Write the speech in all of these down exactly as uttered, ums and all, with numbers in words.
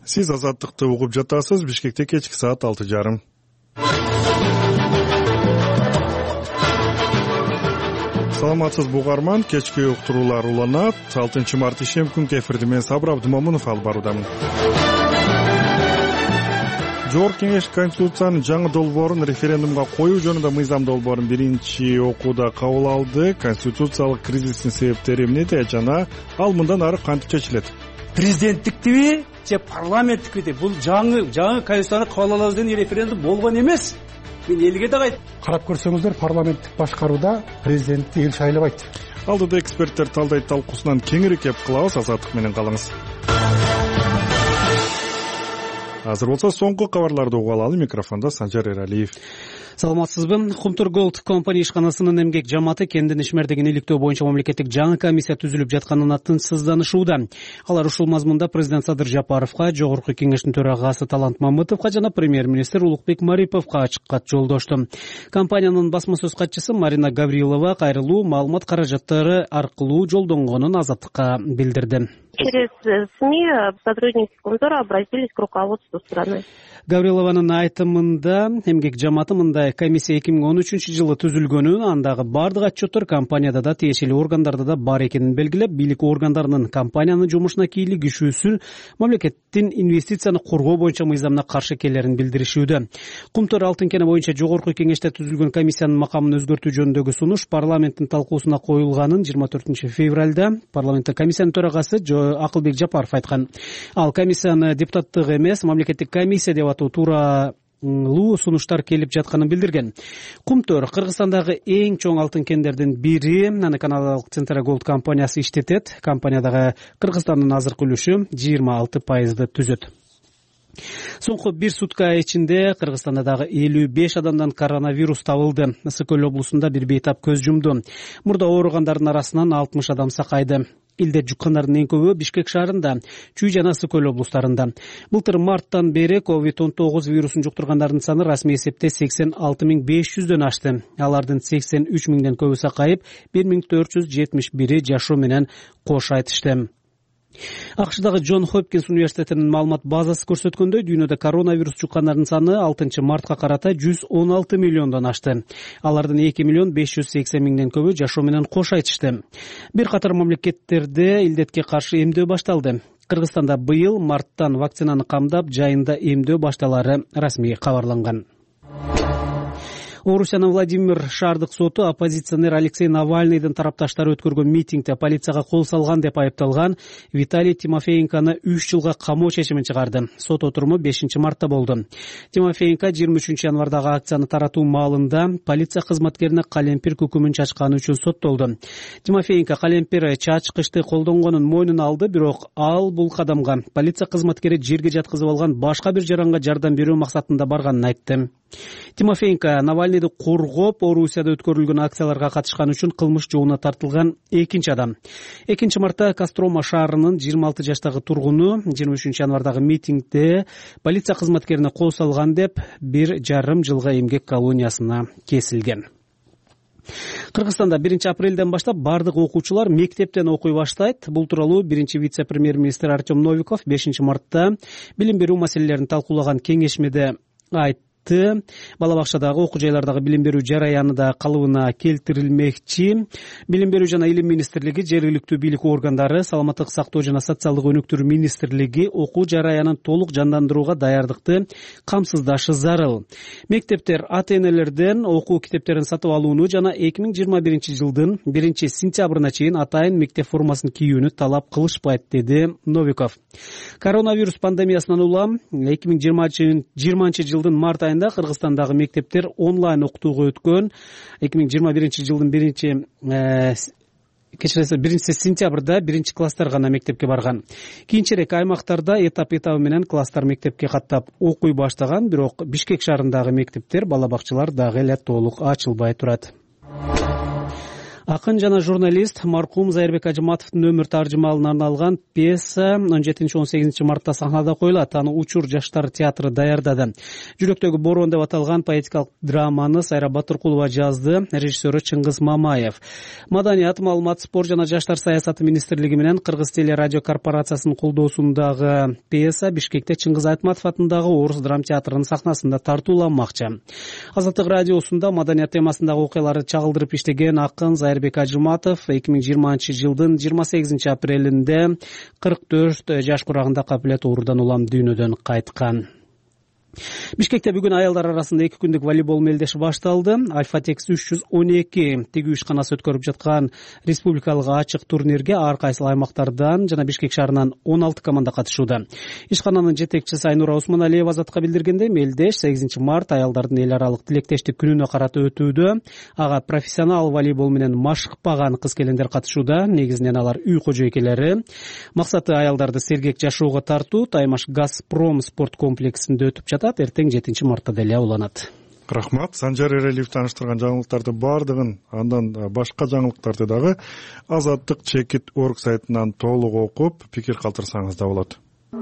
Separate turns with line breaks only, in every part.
Сиз Азаттыкты угуп жатасыз. Бишкекте кечки саат алты жарым. Саламатсызбы угарман, кечки уктуруулар уланат. алтынчы март ишем күнкү эфирди мен Сабыр Абдымомунов алып баруудамын. Жогорку Кеңеш Конституциянын жаңы долбоорун референдумга коюу жөнүндө мыйзам долбоорун биринчи окууда кабыл алды. Конституциялык кризистин себептери эмнеде жана ал мындан ары кантип чечилет?
Президенттиктиби же парламенттикиби? Бул жаңы жаңы конституцияны кабыл алабыз деген референдум болгон эмес. Мен элге да кайт.
Карап көрсөңүздөр, парламенттик башкарууда президентти эл шайлабайт.
Алдыда эксперттер талдайт талкуусунан кеңири кеп кылабыз. Азаттык менен калыңыз. Азыр болсо соңку кабарларды угуп алалы. Микрофондо Санжар Эралиев.
Саламатсызбы. Кумтур Голд компания ишканасынын эмгек жамааты кендин ишмердигин иликтөө боюнча мамлекеттик жаңы комиссия түзүлүп жатканына тынчсызданышууда. Алар ушул мазмунда президент Садыр Жапаровго, Жогорку Кеңештин төрагасы Талант Мамытовго жана премьер-министр Улукбек Мариповго ачык кат жолдошту. Компаниянын басма сөз катчысы Марина Гаврилова кайрылуу маалымат каражаттары аркылуу жолдонгонун Азаттыкка билдирди.
Через СМИ сотрудники Кумтура обратились к руководству страны.
Гаврилованын айтымында эмгек жамааты мындай комиссия эки миң он үчүнчү жылы түзүлгөнүн, андагы бардык отчеттор компанияда да тиешелүү органдарда да бар экенин белгилеп, бийлик органдарынын компаниянын жумушуна кийлигишүүсүн мамлекеттин инвестицияны коргоо боюнча мыйзамына каршы экенлерин билдиришүүдө. Кумтур алтын кене боюнча Жогорку Кеңеште түзүлгөн комиссиянын макамын өзгөртүү жөнүндөгү сунуш парламенттин талкуусуна коюлганын жыйырма төртүнчү февралда парламентте комиссиянын төрагасы Акылбек Жапаров айткан. Ал комиссияны депутаттык эмес, мамлекеттик комиссия деп атуу тууралуу сунуштар келип жатканын билдирген. Кумтур Кыргызстандагы эң чоң алтын кендердин бири, аны канадалык Центра Голд компаниясы иштетет. Компаниядагы Кыргызстандын азыркы үлүшү жыйырма алты пайызды түзөт. Соңку бир сутка ичинде Кыргызстанда дагы элүү беш адамдан коронавирус табылды. Ысык Көл облусунда бир бейтап көз жумду. Мурда ооругандардын арасынан алтымыш адам сакайды. Илде жуккандардын эң көбү Бишкек шаарында, Чүй жана Ысык Көл облустарында. Былтыр марттан бери ковид он тогуз вирусун жуктургандардын саны расмий эсепте сексен алты миң беш жүздөн ашты. Алардын сексен үч миңден көбү сакайып, бир миң төрт жүз жетимиш бири жашоо менен кош айтышты. АКШдагы Джон Хопкинс университетинин маалымат базасы көрсөткөндөй, дүйнөдө коронавирус жуккандардын саны алтынчы мартка карата жүз он алты миллиондон ашты. Алардын эки миллион беш жүз сексен миңден көбү жашоо менен кош айтышты. Бир катар мамлекеттерде илдетке каршы эмдөө башталды. Кыргызстанда быйыл марттан вакцинаны камдап, жайында эмдөө башталары расмий кабарланган. Орусиянын Владимир шаардык соту оппозиционер Алексей Навальныйдын тарапташтары өткөргөн митингде полицияга кол салган деп айыпталган Виталий Тимофеенконы үч жылга камоо чечимин чыгарды. Сот отуруму бешинчи мартта болду. Тимофеенко жыйырма үчүнчү январдагы акцияны таратуу маалында полиция кызматкерине калемпир күкүмүн чачканы үчүн соттолду. Тимофеенко калемпир чачкычты колдонгонун мойнуна алды, бирок ал бул кадамга полиция кызматкери жерге жаткызып алган башка бир жаранга жардам берүү максатында барганын айтты. Тимофеенко Навальныйды коргоп, Орусияда өткөрүлгөн акцияларга катышкан үчүн кылмыш жообуна тартылган экинчи адам. экинчи мартта Кострома шаарынын жыйырма алты жаштагы тургуну жыйырма үчүнчү январдагы митингде полиция кызматкерине кол салган деп бир жарым жылга эмгек колониясына кесилген. Кыргызстанда биринчи апрелден баштап бардык окуучулар мектептен окуй баштайт. Бул тууралуу биринчи вице-премьер-министр Артем Новиков бешинчи мартта билим берүү маселелерин талкуулаган кеңешмеде айтты. Бала бакчадагы, окуу жайлардагы билим берүү жараяны да калыбына келтирилмекчи. Билим берүү жана илим министрлиги, жергиликтүү бийлик органдары, саламаттык сактоо жана социалдык өнүктүрүү министрлиги окуу жараянын толук жандандырууга даярдыкты камсыздашы зарыл. Мектептер ата-энелерден окуу китептерин сатып алууну жана эки миң жыйырма биринчи жылдын биринчи сентябрына чейин атайын мектеп формасын кийүүнү талап кылышпайт, деди Новиков. Коронавирус пандемиясынан улам эки миң жыйырманчы жылдын март айында Кыргызстандагы мектептер онлайн окутууга өткөн. эки миң жыйырма биринчи жылдын биринчи кечиресиз биринчи сентябрда биринчи класстар гана мектепке барган. Кийинчерээк аймактарда этап-этабы менен класстар мектепке каттап окуй баштаган, бирок Бишкек шаарындагы мектептер, бала бакчалар дагы эле толук ачылбай турат. Акын жана журналист маркум Зайырбек Ажыматовдун өмүр таржымалына арналган пьеса он жетинчи он сегизинчи мартта сахнада коюлат. Аны Учур жаштар театры даярдады. Жүрөктөгү борон деп аталган поэтикалык драманы Сайра Батыркулова жазды, режиссеру Чыңгыз Мамаев. Маданият, маалымат, спорт жана жаштар саясаты министрлиги менен Кыргыз телерадио корпорациясынын колдоосундагы пьеса Бишкекте Чыңгыз Айтматов атындагы Орус драм театрынын сахнасында тартууланмакчы. Азаттык радиосунда маданият темасындагы окуяларды чагылдырып иштеген акын Зайырбек Ажыматов эки миң жыйырманчы жылдын жыйырма сегизинчи апрелинде кырк төрт жаш курагында капилет оорудан улам дүйнөдөн кайткан. Бишкекте бүгүн аялдар арасында эки күндүк волейбол мелдеши башталды. Альфа-Текс үч жүз он эки тигүү ишканасы өткөрүп жаткан республикалык ачык турнирге ар кайсы аймактардан жана Бишкек шаарынан он алты команда катышууда. Ишкананын жетекчиси Айнура Усманалиева Азатка билдиргендей, мелдеш сегизинчи март аялдардын эл аралык тилектештик күнүнө карата өтүүдө. Ага профессионал волейбол менен машыкпаган кыз-келиндер катышууда. Негизинен алар үй кожойкелери. Максаты аялдарды сергек жашоого тартуу. Таймаш Газпром спорт комплексинде өтүп жатат. Эртең жетинчи мартта деле уланат.
Рахмат. Санжар Эрелиев таныштырган жаңылыктарды бардыгын, андан башка жаңылыктарды дагы Азаттык чекит точка орг сайтынан толук окуп, пикир калтырсаңыз да болот.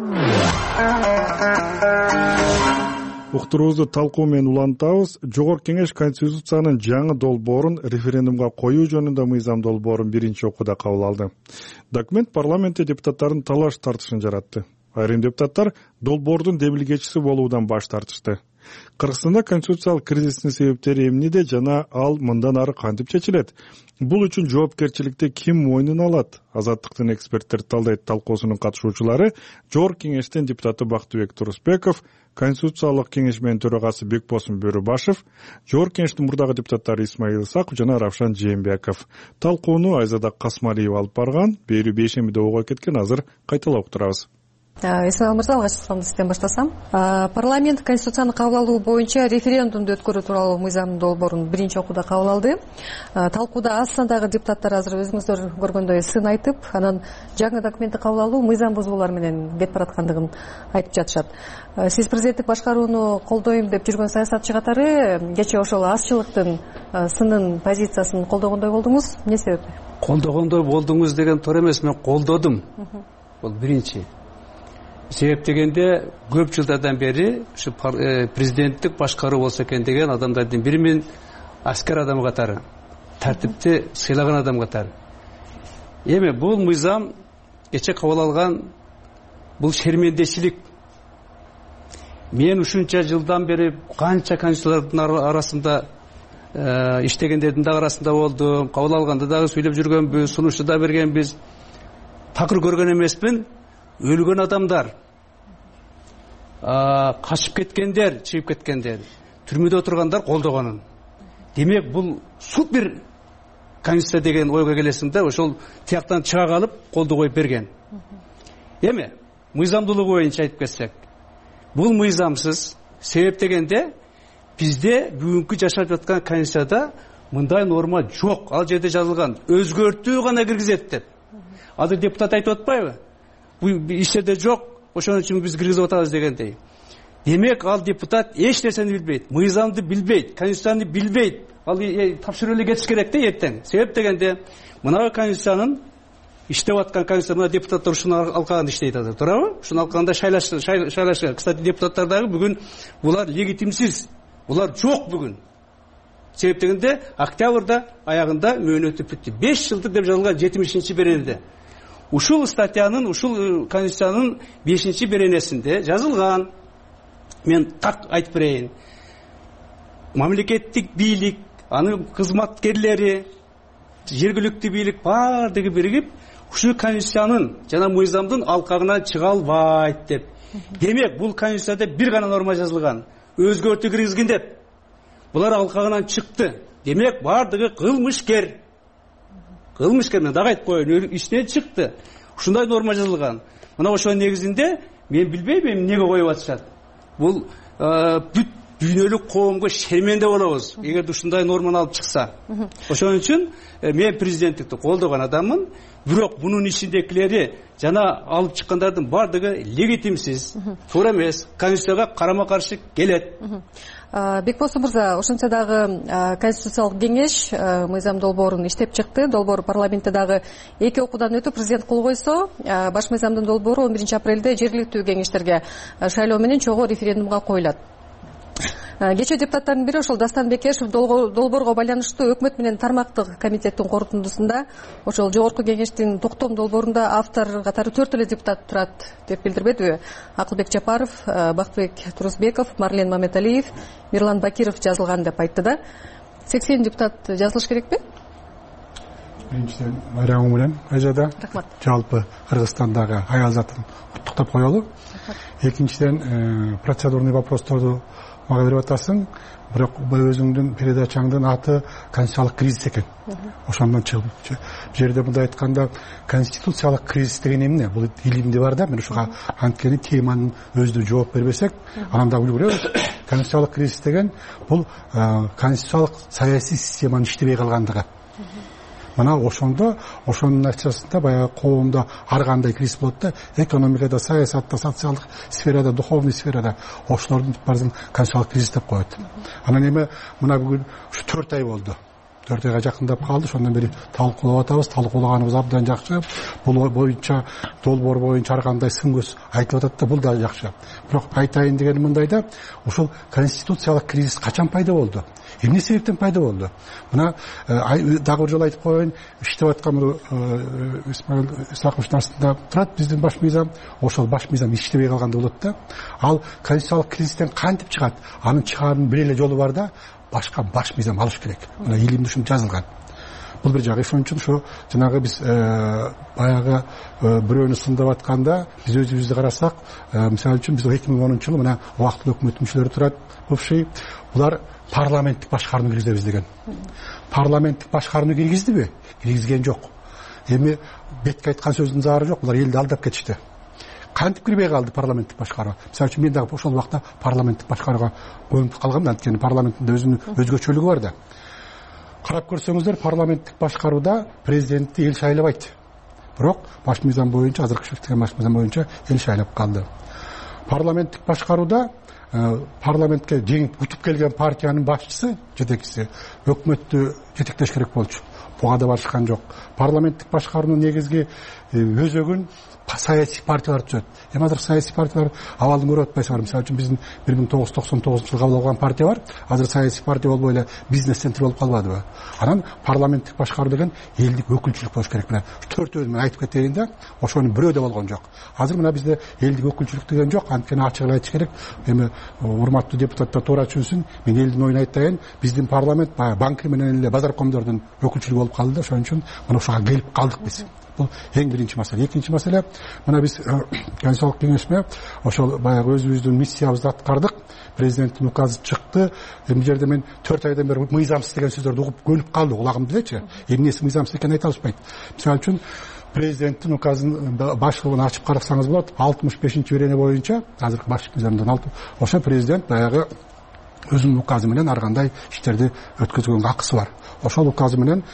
Уктуруубузду талкуу менен улантабыз. Жогорку Кеңеш Конституциянын жаңы долбоорун референдумга коюу жөнүндө мыйзам долбоорун биринчи окууда кабыл алды. Документ парламентте депутаттардын талаш тартышын жаратты. Айрым депутаттар долбоордун дебилгечиси болуудан баш тартышты. Кыргызстанда конституциялык кризистин себептери эмнеде жана ал мындан ары кантип чечилет? Бул үчүн жоопкерчиликти ким мойнуна алат? Азаттыктын эксперттер талдайт талкуусунун катышуучулары Жогорку Кеңештин депутаты Бактыбек Турусбеков, Конституциялык кеңеш менен төрагасы Бекбосун Бөрүбашев, Жогорку Кеңештин мурдагы депутаттары Исмаил Исаков жана Равшан Жээнбеков. Талкууну Айзада Касмалиева алып барган. Берүү бейшембиде ого кеткен, азыр кайталап турабыз.
Исмаил мырза, алгач суроомду сизден баштасам. Парламент конституцияны кабыл алуу боюнча референдумду өткөрүү тууралуу мыйзам долбоорун биринчи окууда кабыл алды. Талкууда аз сандагы депутаттар азыр өзүңүздөр көргөндөй сын айтып, анан жаңы документти кабыл алуу мыйзам бузуулар менен кетип бараткандыгын айтып жатышат. Сиз президенттик башкарууну колдойм деп жүргөн саясатчы катары кечээ ошол азчылыктын сынын позициясын колдогондой болдуңуз. Эмне себептен?
Колдогондой болдуңуз деген туура эмес, мен колдодум. Бул биринчи. Себеп дегенде көп жылдардан бери ушу президенттик башкаруу болсо экен деген адамдардын бири мен аскер адам катары, тартипти сыйлаган адам катары. Эми бул мыйзам кече кабыл алган бул шермендечилик. Мен ушунча жылдан бери канча конституциялардын арасында иштегендердин да арасында болдум, кабыл алганда дагы сүйлөп жүргөнбүз, сунушту да бергенбиз. Такыр көргөн эмеспин. Өлгөн адамдар, качып кеткендер, чыгып кеткендер, түрмөдө отургандар колдогонун. Демек, бул супер конституция деген ойго келесиң да, ошол тияктан чыга калып, колду коюп берген. Эми, мыйзамдуулугу боюнча айтып кетсек, бул мыйзамсыз. Себеп дегенде, бизде бүгүнкү жашап жаткан конституцияда мындай норма жок. Ал жерде жазылган, өзгөртүү гана киргизет деп. Азыр депутат айтып атпайбы? Бул иштерде жок, ошон үчүн биз киргизип атабыз дегендей. Демек, ал депутат эч нерсени билбейт, мыйзамды билбейт, конституцияны билбейт. Ал тапшырып эле кетиш керек да эртең. Себеп дегенде, мына конституциянын иштеп аткан конституция депутаттар ушуну алкагында иштейт азыр, туурабы? Ушуну алкагында шайлаш шайлаш. Кстати, депутаттар дагы бүгүн булар легитимсиз. Булар жок бүгүн. Себеп дегенде, октябрда аягында мөөнөтү бүтү. беш жылдык деп жазылган жетимишинчи беренеде. Ушул статьянын, ушул конституциянын бешинчи беренесинде жазылган. Мен так айтып берейин. Мамлекеттик бийлик, анын кызматкерлери, жергиликтүү бийлик бардыгы биригип, ушул конституциянын жана мыйзамдын алкагынан чыга албайт деп. Демек, бул конституцияда бир гана норма жазылган. Өзгөртүү киргизгин деп. Булар алкагынан чыкты. Демек, бардыгы кылмышкер. Кылмышкер, мен дагы айтып коеюн, иштен чыкты. Ушундай норма жазылган. Мына ошонун негизинде мен билбейм эмнеге коюп атышат. Бул бүт дүйнөлүк коомго шерменде болобуз, эгерде ушундай норманы алып чыкса. Ошон үчүн мен президенттикти колдогон адаммын. бирок мунун ичиндегилери жана алып чыккандардын баардыгы легитимсиз, туура эмес, конституцияга карама каршы келет.
Бекбосов мырза, ошентсе дагы конституциялык кеңеш мыйзам долбоорун иштеп чыкты. Долбоор парламентте дагы эки окуудан өтүп президент кол койсо, баш мыйзамдын долбоору он биринчи апрелде жергиликтүү кеңештерге шайлоо менен чогуу референдумга коюлат. Кечээ депутаттардын бири ошол Дастан Бекешев долбоорго байланыштуу өкмөт менен тармактык комитеттин корутундусунда ошол жогорку кеңештин токтом долбоорунда автор катары төрт эле депутат турат деп билдирбедиби? Акылбек Жапаров, Бактыбек Турузбеков, Марлен Мамедалиев, Мирлан Бакиров жазылган деп айтты да. сексен депутат жазылыш керекпи?
Биринчиден байрамы менен Айжада.
Рахмат.
Жалпы Кыргызстандагы аял затын куттуктап коелу. Экинчиден процедурный вопросторду мага берип атасың, бирок өзүңдүн передачаңдын аты конституциялык кризис экен. Ошондон чыгып, бул жерде мындай айтканда конституциялык кризис деген эмне? Бул илимде бар да, мен ушуга анткени теманын өзүнө жооп бербесек, анда билебиз. Конституциялык кризис деген бул конституциялык саясий системанын иштебей калгандыгы. Мына ошондо, ошонун натыйжасында баягы коомдо ар кандай кризис болот да, экономикада, саясатта, социалдык сферада, духовный сферада ошолордун баарын конституциялык кризис деп коет. Анан эми мына бүгүн ушу төрт ай болду. төрт айга жакындап калды. Ошондон бери талкуулап атабыз. Талкуулаганыбыз абдан жакшы. Бул боюнча, долбоор боюнча ар кандай сын көз айтылып атат да, бул да жакшы. Бирок айтайын дегеним мындайда, ушул конституциялык кризис качан пайда болду? Эмне себептен пайда болду? Мына дагы бир жолу айтып коеюн, иштеп аткан Исмаил Исаковичтин астында турат биздин баш мыйзам, ошол баш мыйзам иштебей калганда болот да. Ал конституциялык кризистен кантип чыгат? Анын чыгаанын бир эле жолу бар да, башка баш мыйзам алыш керек. Мына илимде ушунча жазылган. Бул бир жагы. Ошон үчүн ошо жанагы биз баягы бирөөнү сындап атканда биз өзүбүздү карасак, мисалы үчүн биз эки миң онунчу жылы мына убактылуу өкмөт мүчөлөрү турат. Бувший булар парламенттик башкарууну киргизебиз деген. Парламенттик башкарууну киргиздиби? Киргизген жок. Эми бетке айткан сөздүн зары жок. Булар элди алдап кетишти. Кантип кирбей калды парламенттик башкаруу? Мисалы үчүн мен дагы ошол убакта парламенттик башкарууга көнүп калгам, анткени парламенттин өзүнүн өзгөчөлүгү бар да. Карап көрсөңүздөр, парламенттик башкарууда президентти эл шайлабайт. Бирок баш мыйзам боюнча, азыркы шектеген баш мыйзам боюнча эл шайлап калды. Парламенттик башкарууда парламентке жеңип утуп келген партиянын башчысы, жетекчиси өкмөттү жетектеш керек болчу. Буга да барышкан жок. Парламенттик башкаруунун негизги өзөгүн саясий партиялар түзөт. Эми азыр саясий партиялар абалын көрүп атпайсыңар. Мисалы үчүн биздин бир миң тогуз жүз токсон тогузунчу жылы кабыл алган партия бар. Азыр саясий партия болбой эле бизнес центр болуп калбадыбы? Анан парламенттик башкаруу деген элдик өкүлчүлүк болуш керек. Мына төртөөсүн мен айтып кетейин да, ошонун бирөө да болгон жок. Азыр мына бизде элдик өкүлчүлүк деген жок. Анткени ачык эле айтыш керек. Эми урматтуу депутаттар туура түшүнсүн. Мен элдин оюн айтайын. Биздин парламент баягы банкир менен эле базаркомдордун өкүлчүлүгү болуп калды. Ошон үчүн мына ушуга келип калдык биз. Бул эң биринчи маселе. Экинчи маселе, мына биз конституциялык кеңешме ошол баягы өзүбүздүн миссиябызды аткардык. Президенттин указы чыкты. Эми жерде мен төрт айдан бери мыйзамсыз деген сөздөрдү угуп көнүп калды. Кулагымда элечи. Эмнеси мыйзамсыз экенин айта алышпайт. Мисалы үчүн президенттин указын башлыгын ачып карасаңыз болот. алтымыш бешинчи берене боюнча, азыркы баш мыйзамдан алты, ошо президент баягы өзүнүн указы менен ар кандай иштерди өткөзгөнгө акысы бар. Ошол указы менен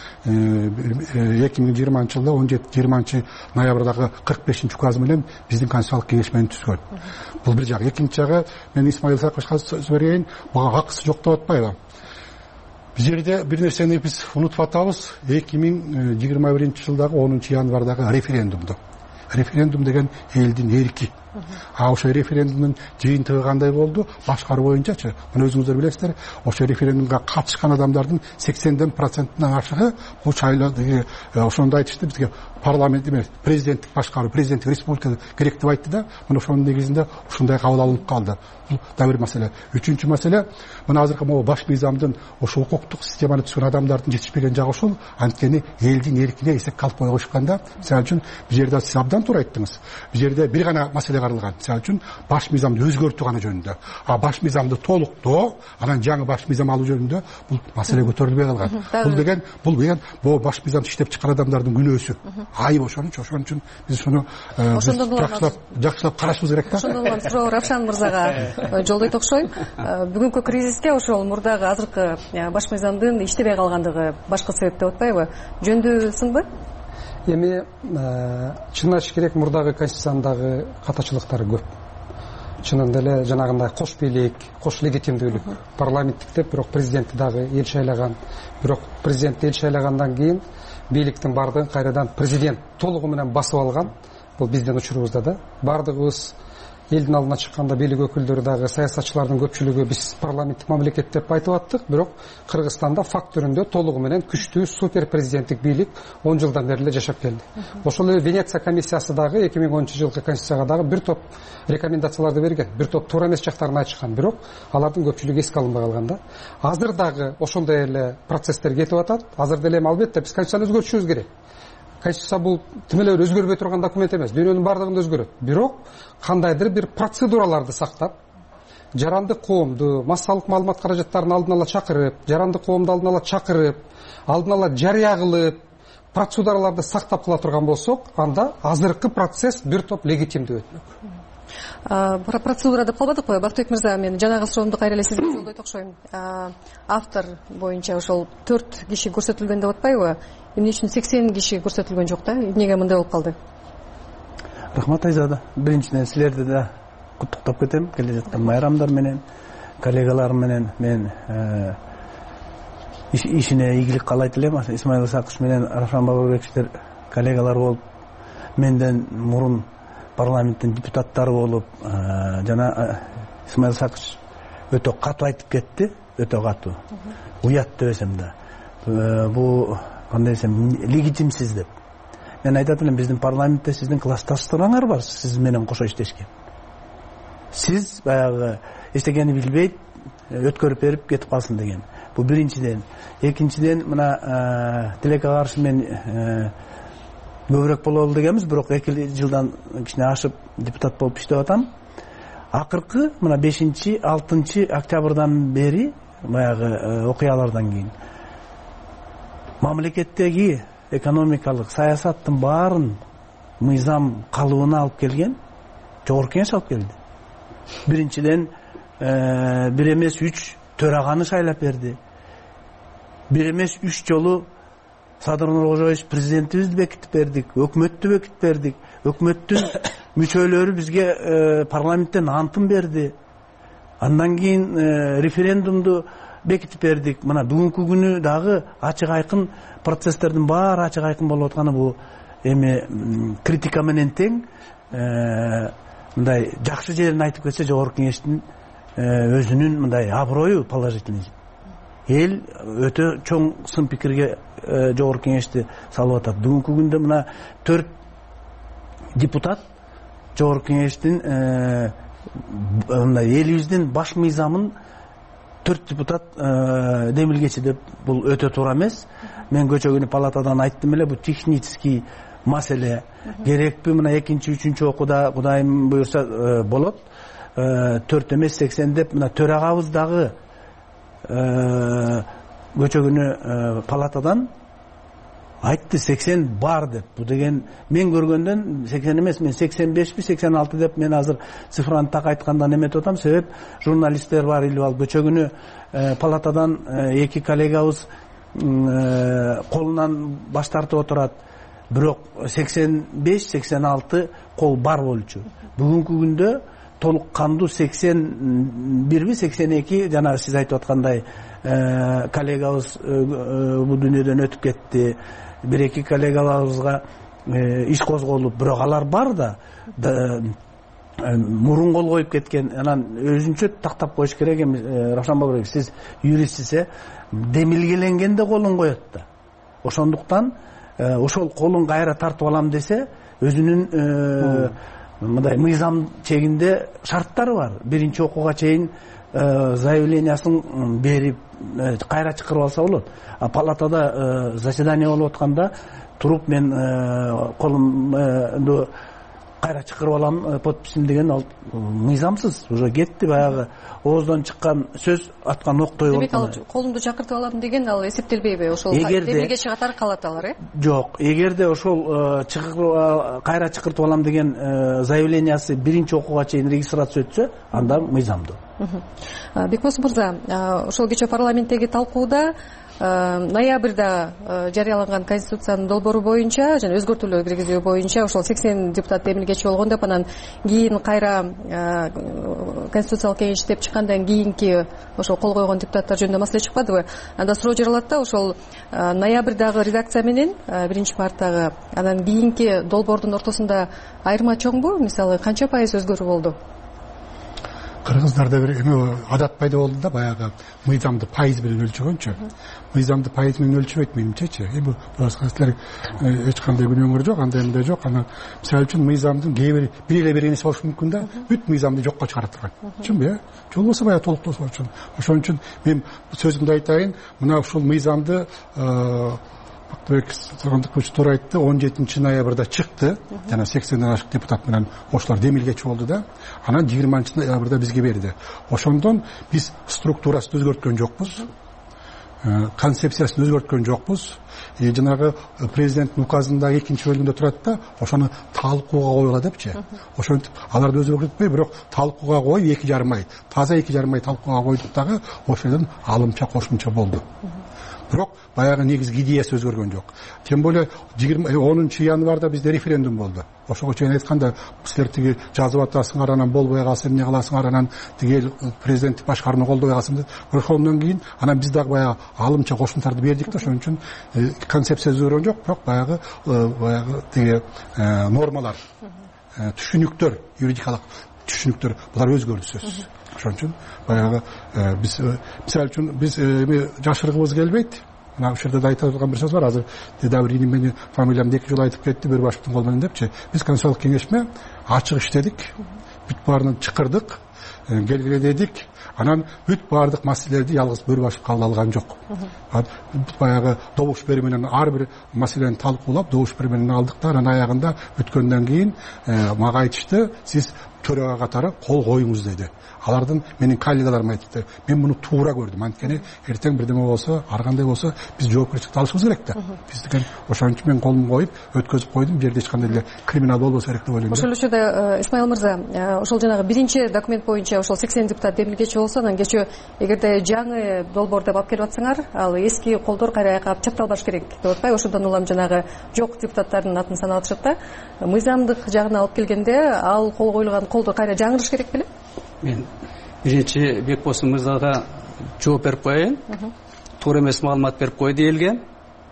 эки миң жыйырманчы жылда он жети жыйырманчы ноябрдагы кырк бешинчи указы менен биздин конституциялык кеңеш менен түзгөн. Бул бир жагы. Экинчи жагы, мен Исмаил Сакышка сөз берейин, буга акысы жок деп атпайбы? Бул жерде бир нерсени биз унутуп атабыз. эки миң жыйырма биринчи жылдагы онунчу январдагы референдумду. Референдум деген элдин эрки. А ошо референдумдун жыйынтыгы кандай болду? Башкаруу боюнчачы. Мына өзүңүздөр билесиздер, ошо референдумга катышкан адамдардын сексен процентинен ашыгы бул шайлоодо ошондо айтышты, бизге парламент эмес, президенттик башкаруу, президенттик республика керек деп айтты да. Мына ошонун негизинде ушундай кабыл алынып калды. Бул да бир маселе. Үчүнчү маселе, мына азыркы могу баш мыйзамдын ошо укуктук системаны түзгөн адамдардын жетишпеген жагы ошол. Анткени элдин эркине эсеп алып койгушканда, мисалы үчүн бул жерде сиз абдан туура айттыңыз. Бул жерде бир гана маселе каралган. Мисалы үчүн баш мыйзамды өзгөртүү гана жөнүндө. А баш мыйзамды толуктоо, анан жаңы баш мыйзам алуу жөнүндө бул маселе көтөрүлбөй калган. Бул деген, бул деген бул баш мыйзамды иштеп чыккан адамдардын күнөөсү. Айып ошон үчүн, ошон үчүн биз ушуну жакшылап жакшылап карашыбыз керек да.
Ошондон улам суроо Равшан мырзага жолдойт окшойм. Бүгүнкү кризиске ошол мурдагы азыркы баш мыйзамдын иштебей калгандыгы башкы себеп деп атпайбы? Жөндүү сыңбы?
эми чын айтыш керек, мурдагы конституцияндагы катачылыктары көп. Чынында эле жанагындай кош бийлик, кош легитимдүүлүк, парламенттик деп, бирок президентти дагы эл шайлаган, бирок президентти эл шайлагандан кийин бийликтин бардыгын кайрадан президент толугу менен басып алган. Бул биздин учурубузда да бардыгыбыз элдин алдына чыкканда бийлик өкүлдөрү дагы, саясатчылардын көпчүлүгү биз парламенттик мамлекет деп айтып аттык, бирок Кыргызстанда факт түрүндө толугу менен күчтүү супер президенттик бийлик он жылдан бери эле жашап келди. Ошол эле Венеция комиссиясы дагы эки миң онунчу жылкы конституцияга дагы бир топ рекомендацияларды берген, бир топ туура эмес жактарын айтышкан, бирок алардын көпчүлүгү эске алынбай калган да. Азыр дагы ошондой эле процесстер кетип атат. Азыр деле албетте биз конституцияны өзгөртүшүбүз керек. Конституция бул тим эле өзгөрбөй турган документ эмес, дүйнөнүн бардыгында өзгөрөт. Бирок кандайдыр бир процедураларды сактап, жарандык коомду, массалык маалымат каражаттарын алдын ала чакырып, жарандык коомду алдын ала чакырып, алдын ала жарыя кылып, процедураларды сактап кыла турган болсок, анда азыркы процесс бир топ легитимдүү өтмөк.
Процедура деп калбадыкпы, Бактыбек мырза, мен жанагы суроомду кайра эле сизге жолдойт окшойм. Автор боюнча ошол төрт киши көрсөтүлгөн деп атпайбы? Эмне үчүн сексен киши көрсөтүлгөн жок да? Эмнеге мындай болуп калды?
Рахмат Айзада. Биринчиден силерди да куттуктап кетем, келе жаткан майрамдар менен, коллегаларым менен мен ишине ийгилик каалайт элем. Исмаил Исакович менен Равшан Бабурбековичтер коллегалар болуп, менден мурун парламенттин депутаттары болуп, жана Исмаил Исакович өтө катуу айтып кетти, өтө катуу. Уят десем да. Бу кандай десем, легитимсиз деп. Мен айтат элем, биздин парламентте сиздин классташтарыңар бар, сиз менен кошо иштешкен. Сиз баягы эчтекени билбейт, өткөрүп берип кетип калсын деген. Бу биринчиден. Экинчиден, мына тилекке каршы мен көбүрөөк бололу дегенбиз, бирок эки жылдан кичине ашып депутат болуп иштеп атам. Акыркы мына бешинчи, алтынчы октябрдан бери баягы окуялардан кийин мамлекеттеги экономикалык саясаттын баарын мыйзам калыбына алып келген жогорку кеңеш алып келди. Биринчиден бир эмес үч төраганы шайлап берди. Бир эмес үч жолу Садыр Нуркожоевич президентибизди бекитип бердик, өкмөттү бекитип бердик. Өкмөттүн мүчөлөрү бизге парламенттен антын берди. Андан кийин референдумду бекитип бердик. Мына бүгүнкү күнү дагы ачык айкын процесстердин баары ачык айкын болуп атканы бул эми критика менен тең. Мындай жакшы жерин айтып кетсе, жогорку кеңештин өзүнүн мындай аброю положительный. Эл өтө чоң сын пикирге жогорку кеңешти салып атат. Бүгүнкү күндө мына төрт депутат жогорку кеңештин мындай элибиздин баш мыйзамын төрт депутат демилгечи деп, бул өтө туура эмес. Мен көчө күнү палатадан айттым эле, бул технический маселе. Керекпи мына экинчи, үчүнчү окууда Кудайым буюрса болот. төрт эмес сексен деп мына төрагабыз дагы көчө күнү палатадан айтты сексен бар деп. Бу деген мен көргөндөн сексен эмес, мен сексен бешпи сексен алты деп мен азыр цифраны так айткандан эметип атам. Себеп журналисттер бар, илип алып көчө күнү палатадан эки коллегабыз колунан баш тартып отурат. Бирок сексен беш сексен алты кол бар болчу. Бүгүнкү күндө толук кандуу сексен бирби сексен эки жана сиз айтып аткандай коллегабыз бул дүйнөдөн өтүп кетти. Бир эки коллегаларыбызга иш козголуп, бирок алар бар да мурун кол коюп кеткен. Анан өзүнчө тактап коюш керек эми. Равшан Бабурбек, сиз юристсиз, демилгеленгенде колун коет да. Ошондуктан ошол колун кайра тартып алам десе, өзүнүн мындай мыйзам чегинде шарттары бар. Биринчи окууга чейин заявлениясын берип кайра чакырып алса болот. А палатада заседание болуп атканда туруп мен колумду кайра чакырып алам, подписим деген ал мыйзамсыз. Уже кетти баягы ооздон чыккан сөз аткан октой болду. Демек ал
колумду чакыртып алам деген ал эсептелбейби? Ошол демилгечи катары калат алар, э?
Жок, эгерде ошол кайра чакыртып алам деген заявлениясы биринчи окууга чейин регистрация өтсө, анда мыйзамдуу.
Бекбосов мырза, ошол кечээ парламенттеги талкууда ноябрда жарыяланган конституциянын долбоору боюнча жана өзгөртүүлөр киргизүү боюнча ошол сексен депутат эмилгечи болгон деп анан кийин кайра конституциялык кеңеш иштеп чыккандан кийинки ошол кол койгон депутаттар жөнүндө маселе чыкпадыбы? Анда суроо жаралат да, ошол ноябрдагы редакция менен биринчи марттагы анан кийинки долбоордун ортосунда айырма чоңбу? Мисалы канча пайыз өзгөрүү болду?
Кыргыздарда бир эме адат пайда болду да, баягы мыйзамды пайыз менен өлчөгөнчү. Мыйзамды пайыз менен өлчөбөйт менимчечи. Эми башкалар эч кандай күнөөңөр жок, андай эмне жок. Анан мисалы үчүн мыйзамдын кээ бир бир эле бир нерсе болушу мүмкүн да, бүт мыйзамды жокко чыгарып турган. Чынбы, э? Жол болсо баягы толуктоосу үчүн. Ошон үчүн мен сөзүмдү айтайын, мына ушул мыйзамды Бактыбек Сагындыкович туура айтты, он жетинчи ноябрда чыкты. Жана сексенден ашык депутат менен ошолор демилгечи болду да. Анан жыйырманчы ноябрда бизге берди. Ошондон биз структурасын өзгөрткөн жокпуз. Концепциясын өзгөрткөн жокпуз. Жанагы президенттин указындагы экинчи бөлүмдө турат да, ошону талкууга коюла депчи. Ошентип аларды өзгөртпөй, бирок талкууга коюп эки жарым ай, таза эки жарым ай талкууга койдук дагы ошодон алымча кошумча болду. Бирок баягы негизги идеясы өзгөргөн жок. Тем более онунчу январда бизде референдум болду. Ошого чейин айтканда, силер тиги жазып атасыңар, анан болбой калсын, эмне кыласыңар, анан тиги президенттик башкарууну колдобой калсын. Ошондон кийин анан биз дагы баягы алымча кошумчаларды бердик да, ошон үчүн концепция өзгөргөн жок, бирок баягы баягы тиги нормалар, түшүнүктөр, юридикалык түшүнүктөр булар өзгөрдү сөзсүз. Ошон үчүн баягы биз мисалы үчүн биз эми жашыргыбыз келбейт. Мына ушул жерде айтып турган бир сөз бар. Азыр Дедаврини мени фамилиямды эки жолу айтып кетти, Бөрбашевдин кол менен депчи. Биз конституциялык кеңешме ачык иштедик, бүт баарын чыкырдык, келгиле дедик. Анан бүт баардык маселелерди жалгыз Бөрбашев кабыл алган жок. Баягы добуш берүү менен ар бир маселени талкуулап, добуш берүү менен алдык да, анан аягында бүткөндөн кийин мага айтышты, сиз төрага катары кол коюңуз деди. Алардын менин коллегаларым айтты. Мен муну туура көрдүм. Анткени эртең бирдеме болсо, ар кандай болсо, биз жоопкерчиликти алышыбыз керек да. Биз деген ошон үчүн мен колумду коюп өткөзүп койдум. Бу жерде эч кандай эле криминал болбосо керек деп ойлойм.
Ошол учурда Исмаил мырза, ошол жанагы биринчи документ боюнча ошол сексен депутат демилгечи болсо, анан кечээ эгерде жаңы долбоор деп алып келип атсаңар, ал эски колдор кайра аяка чапталбаш керек деп атпайбы? Ошондон улам жанагы жок депутаттардын атын санап атышат да. Мыйзамдык жагына алып келгенде, ал кол коюлган колдор кайра жаңырыш керек беле?
Мен биринчи Бекбосун мырзага жооп берип коеюн. Туура эмес маалымат берип койду элге.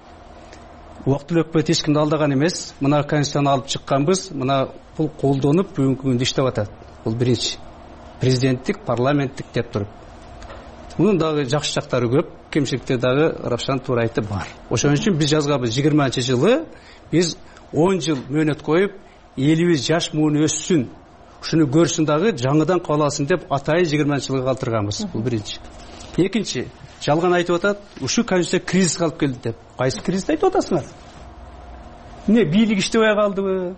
Убактылуу өкмөт эч кимди алдаган эмес. Мына конституцияны алып чыкканбыз, мына бул колдонуп бүгүнкү күндө иштеп атат. Бул биринчи. Президенттик, парламенттик деп туруп. Мунун дагы жакшы жактары көп, кемчиликтери дагы Равшан туура айтты бар. Ошон үчүн биз жазганбыз жыйырманчы жылы биз он жыл мөөнөт коюп, элибиз жаш муун өссүн. Ушуну көрсүн дагы жаңыдан кабыл алсын деп атайын жыйырманчы жылга калтырганбыз. Бул биринчи. Экинчи, жалган айтып атат, ушу конституция кризиске алып келди деп. Кайсы кризисти айтып атасыңар? Эмне бийлик иштебей калдыбы?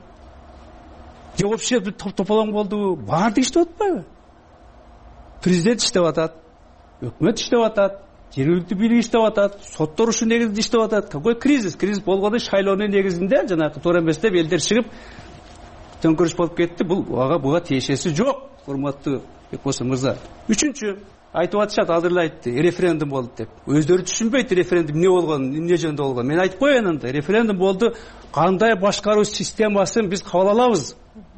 Же вообще топ-тополоң болдубу? Баардыгы иштеп атпайбы? Президент иштеп атат, өкмөт иштеп атат, жергиликтүү бийлик иштеп атат, соттор ушул негизинде иштеп атат. Какой кризис? Кризис болгондо шайлоонун негизинде жанагы туура эмес деп элдер чыгып төңкөрүш болуп кетти. Бул ага буга тиешеси жок, урматтуу Бекбосун мырза. Үчүнчү, айтып атышат, азыр эле айтты, референдум болду деп. Өздөрү түшүнбөйт референдум эмне болгонун, эмне жөнүндө болгонун. Мен айтып коеюн анда, референдум болду, кандай башкаруу системасын биз кабыл алабыз?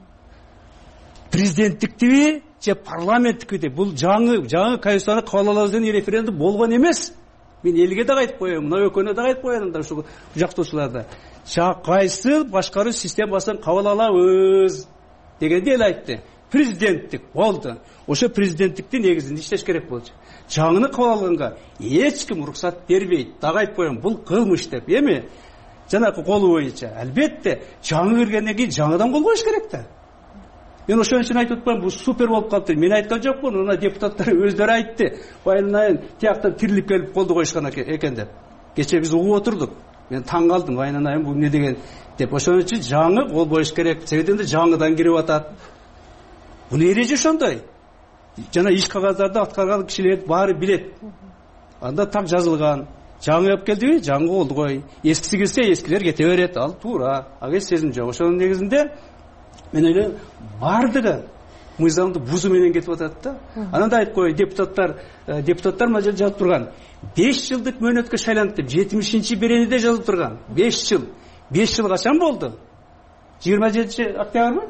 Президенттиктиби же парламенттикби деп. Бул жаңы жаңы конституцияны кабыл алабыз деген референдум болгон эмес. Мен элге да айтып коеюн, мына өкөнө да айтып коеюн анда ушул жактоочуларда. Кайсы башкаруу системасын кабыл алабыз дегенде эл айтты. Президенттик болду. Ошо президенттиктин негизинде иштеш керек болчу. Жаңыны кабыл алганга эч ким уруксат бербейт. Дагы айтып коеюн, бул кылмыш деп. Эми жанагы колу боюнча албетте жаңы киргенден кийин жаңыдан кол коюш керек да. Мен ошон үчүн айтып атпаймынбы, бул супер болуп калды. Мен айткан жокмун, мына депутаттар өздөрү айтты. Байнайын тияктан тирилип келип колду коюшкан экен деп. Кече биз угуп отурдук. Мен таң калдым, байнайын бул эмне деген деп. Ошон үчүн жаңы кол коюш керек. Себебинде жаңыдан кирип атат. Бул эреже ошондой. Жана иш кагаздарда аткарган кишилер баары билет. Анда так жазылган. Жаңы алып келдиби? Жаңы колду кой. Эскиси келсе, эскилер кете берет. Ал туура. Ага сезим жок. Ошонун негизинде мен ойлойм, бардыгы мыйзамды бузуу менен кетип атат да. Анан да айтып коеюн, депутаттар депутаттар мына жерде жазып турган беш жылдык мөөнөткө шайланды деп жетимишинчи беренеде жазылып турган. беш жыл. беш жыл качан болду? жыйырма жетинчи октябрь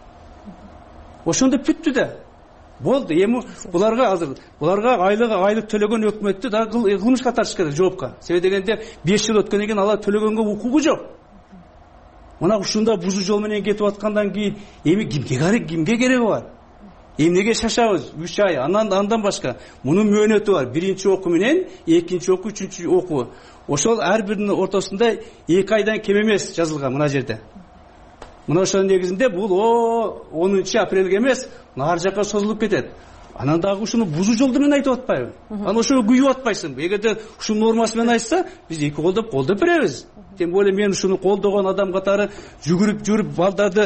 ошондо бүттү да. Болду. Эми буларга азыр буларга айлык айлык төлөгөн өкмөттү да кылмышка тартыш керек, жоопка. Себеби дегенде беш жыл өткөндөн кийин алар төлөгөнгө укугу жок. Мына ушунда бузуу жол менен кетип аткандан кийин эми кимге керек, кимге кереги бар? Эмнеге шашабыз? үч ай, андан андан башка. Мунун мөөнөтү бар. Биринчи окуу менен экинчи окуу, үчүнчү окуу. Ошол ар биринин ортосунда эки айдан кем эмес жазылган мына жерде. Мына ошонун негизинде бул о онунчу апрелге эмес, нары жака созулуп кетет. Анан дагы ушуну бузуу жолду менен айтып атпайбы? Анан ошого күйүп атпайсыңбы? Эгерде ушул нормасы менен айтса, биз эки колдоп колдоп беребиз. Тем более мен ушуну колдогон адам катары жүгүрүп жүрүп балдарды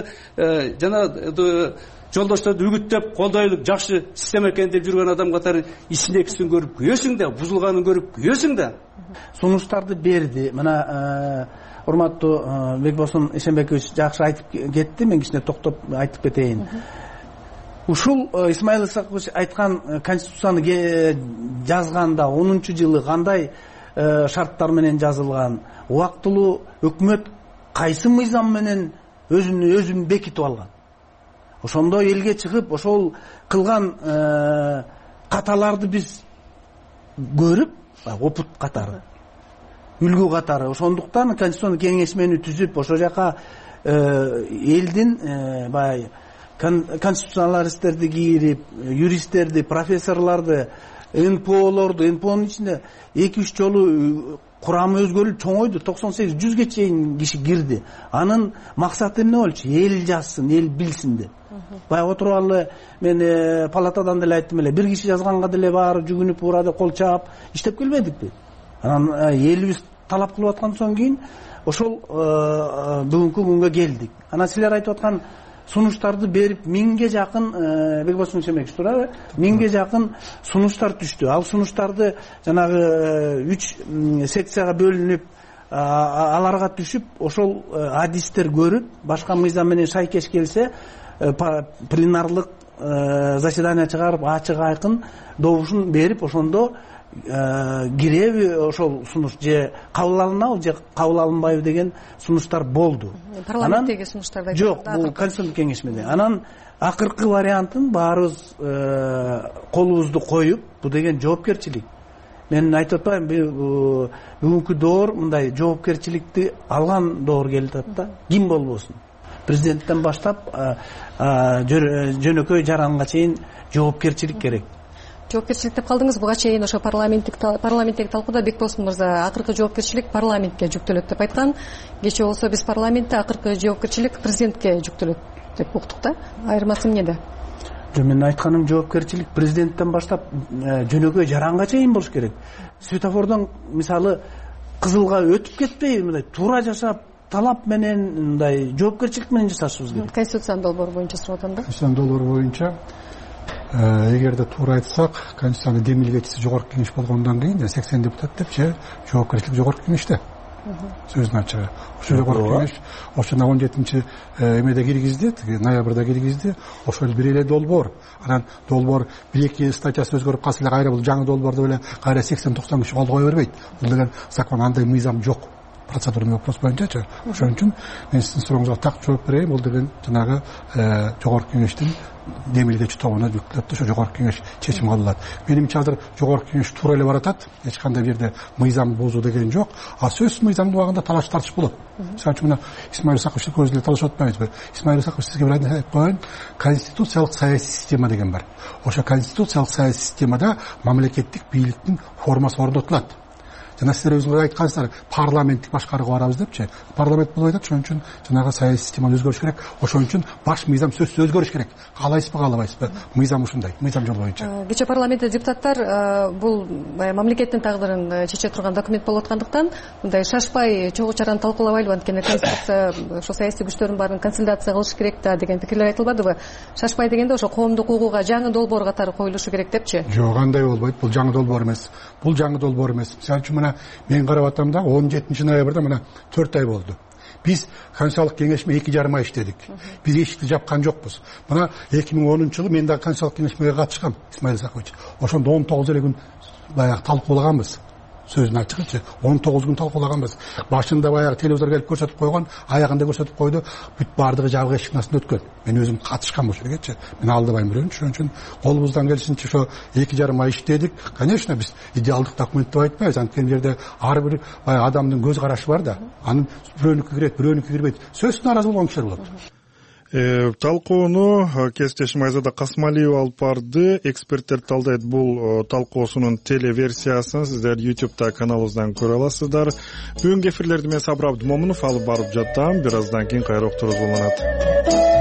жана жолдошторду үгүттөп колдойлук жакшы система экен деп жүргөн адам катары ичиндекисин көрүп күйөсүң да, бузулганын көрүп күйөсүң да.
Сунуштарды берди. Мына урматтуу Бекбосын Эшенбекович жакшы айтып кетти, мен кичине токтоп айтып кетейин. Ушул Исмаил Исакович айткан конституцияны жазганда онунчу жылы кандай шарттар менен жазылган, убактылуу өкмөт кайсы мыйзам менен өзүн өзүн бекитип алган. Ошондо элге чыгып, ошол кылган каталарды биз көрүп, опут катары, үлгү катары, ошондуктан конституциялык кеңешмени түзүп, ошол жака элдин баягы конституционалисттерди кийирип, юристтерди, профессорлорду, эн пэ олорду, эн пэ онун ичинде эки үч жолу курамы өзгөрүлүп чоңойду, токсон сегиз жүзгө чейин киши кирди. Анын максаты эмне болчу? Эл жазсын, эл билсин деп. Баягы отургалы мен палатадан деле айттым эле, бир киши жазганга деле баары жүгүнүп урады, кол чаап иштеп келбедикпи? Анан элибиз талап кылып аткан соң кийин ошол бүгүнкү күнгө келдик. Анан силер айтып аткан сунуштарды берип миңге жакын Бекбосын Эшенбекович турабы? Миңге жакын сунуштар түштү. Ал сунуштарды жанагы үч секцияга бөлүнүп, аларга түшүп, ошол адистер көрүп, башка мыйзам менен шайкеш келсе, пленарлык заседание чыгарып, ачык айкын добушун берип, ошондо киреби ошол сунуш же кабыл алынабы же кабыл алынбайбы деген сунуштар болду.
Парламенттеги сунуштарда
жок, бул конституциялык кеңешмеде. Анан акыркы вариантын баарыбыз колубузду коюп, бу деген жоопкерчилик. Мен айтып атпаймынбы, бүгүнкү доор мындай жоопкерчиликти алган доор келип атат да. Ким болбосун. Президенттен баштап жөнөкөй жаранга чейин жоопкерчилик керек.
Жоопкерчилик деп калдыңыз, буга чейин ошо парламенттик парламенттеги талкууда Бекбосын мырза акыркы жоопкерчилик парламентке жүктөлөт деп айткан. Кечээ болсо биз парламентте акыркы жоопкерчилик президентке жүктөлөт деп уктук да. Айырмасы эмнеде?
Жок, мен айтканым жоопкерчилик президенттен баштап жөнөкөй жаранга чейин болуш керек. Светофордон мисалы кызылга өтүп кетпей, мындай туура жашап, талап менен мындай жоопкерчилик менен жашашыбыз керек.
Конституциянын долбоору боюнча сурап атам да.
Конституциянын долбоору боюнча эгерде туура айтсак, конституцияны демилгечиси жогорку кеңеш болгондон кийин сексен депутат деп же жоопкерчилик жогорку кеңеште. Сөзүн ачыгы. Ошо жогорку кеңеш ошондо он жетинчи эмеде киргизди, ноябрда киргизди. Ошол бир эле долбоор. Анан долбоор бир эки статьясы өзгөрүп калса эле кайра бул жаңы долбоорду эле кайра сексен токсон киши кол кое бербейт. Бул деген закон андай мыйзам жок. Процедурный вопрос боюнчачы. Ошон үчүн мен сиздин сурооңузга так жооп берейин. Бул деген жанагы жогорку кеңештин демилгечи тобуна жүктөлөт, ошо жогорку кеңеш чечим кабыл алат. Менимче азыр жогорку кеңеш туура эле баратат. Эч кандай жерде мыйзам бузуу деген жок. А сөзсүз мыйзамдын убагында талаш тартыш болот. Мисалы үчүн мына Исмаил Исакович көз эле талашып атпайбызбы? Исмаил Исакович сизге бир айтып коеюн, конституциялык саясий система деген бар. Ошо конституциялык саясий системада мамлекеттик бийликтин формасы орнотулат. Жана сиздер өзүңөр айткансыздар, парламенттик башкарууга барабыз депчи. Парламент болуп атат, ошон үчүн жанагы саясий системаны өзгөрүш керек. Ошон үчүн баш мыйзам сөзсүз өзгөрүш керек. Каалайсызбы, каалабайсызбы? Мыйзам ушундай, мыйзам жол боюнча.
Кечээ парламентте депутаттар бул мамлекеттин тагдырын чече турган документ болуп аткандыктан, мындай шашпай чогуу чараны талкуулабайлы, анткени конституция ошо саясий күчтөрдүн баарын консолидация кылыш керек да деген пикирлер айтылбадыбы? Шашпай дегенде ошо коомдук угууга жаңы долбоор катары коюлушу керек депчи?
Жок, андай болбойт. Бул жаңы долбоор эмес. Бул жаңы долбоор эмес. Мисалы үчүн мен карап атам да он жетинчи ноябрда мына төрт ай болду. биз конституциялык кеңешме эки жарым ай иштедик. Биз эшикти жапкан жокпуз. Мына эки миң онунчу жылы мен дагы конституциялык кеңешмеге катышкам, Исмаил Исакович. Ошондо он тогуз эле күн баягы талкуулаганбыз. Сөзүн ачыкчы, он тогуз күн талкуулаганбыз. Башында баягы телевизор келип көрсөтүп койгон, аягында көрсөтүп койду. Бүт бардыгы жабык эшиктин астында өткөн. Мен өзүм катышкам ошол жергечи. Мен алдабайм бирөөнчү, ошон үчүн колубуздан келишинче ошо эки жарым ай иштедик. Конечно, биз идеалдык документ деп айтпайбыз. Анткени жерде ар бир баягы адамдын көз карашы бар да. Анын бирөөнүкү кирет, бирөөнүкү кирбейт. Сөзсүз нааразы болгон кишилер болот.
Талкууну кесиптешим Айзада Касмалиева алып барды. Эксперттер талдайт бул талкуусунун телеверсиясын сиздер YouTube каналыбыздан көрө аласыздар. Бүгүнкү эфирлерди мен Сабыр Абдымомунов алып барып жатам. Бир аздан кийин кайра уктуруңуз уланат.